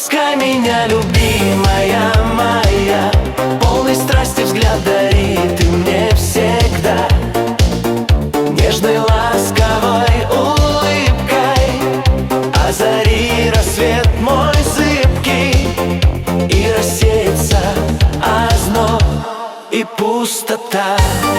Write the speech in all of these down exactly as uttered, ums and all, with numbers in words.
Ласкай меня, любимая моя, полный страсти взгляд дари ты мне всегда. Нежной, ласковой улыбкой озари рассвет мой зыбкий, и рассеется озноб и пустота.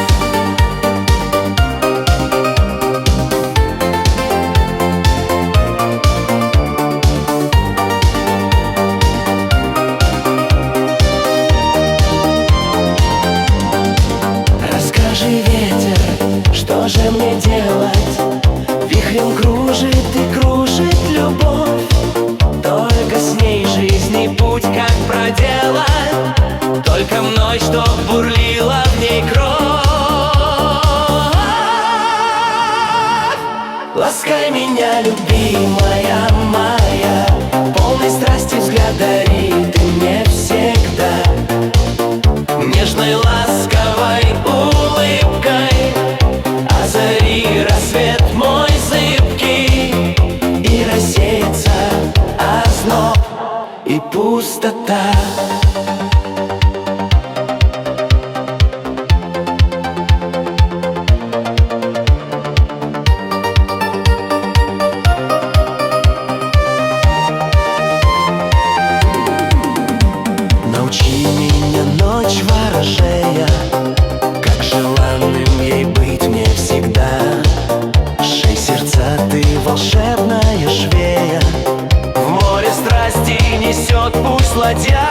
Что же мне делать? Вихрем кружит и кружит любовь. Только с ней жизни путь как проделать, только мной, чтоб бурлила в ней кровь. Ласкай меня, любимая моя, полный страсти взгляд дари ты мне всегда. Нежной, ласковой улыбкой озари рассвет мой зыбкий, и рассеется озноб и пустота. Научи меня, ночь ворожея, как желанным ей быть мне всегда. Шей сердца ты, волшебная швея, в море страсти несет пусть ладья.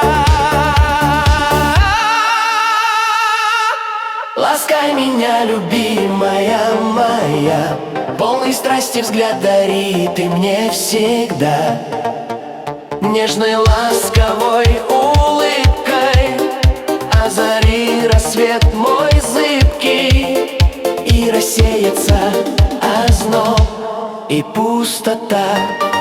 Ласкай меня, любимая моя, полный страсти взгляд дари ты мне всегда. Нежной, ласковой улыбкой озари рассвет мой зыбкий, и рассеется озноб и пустота.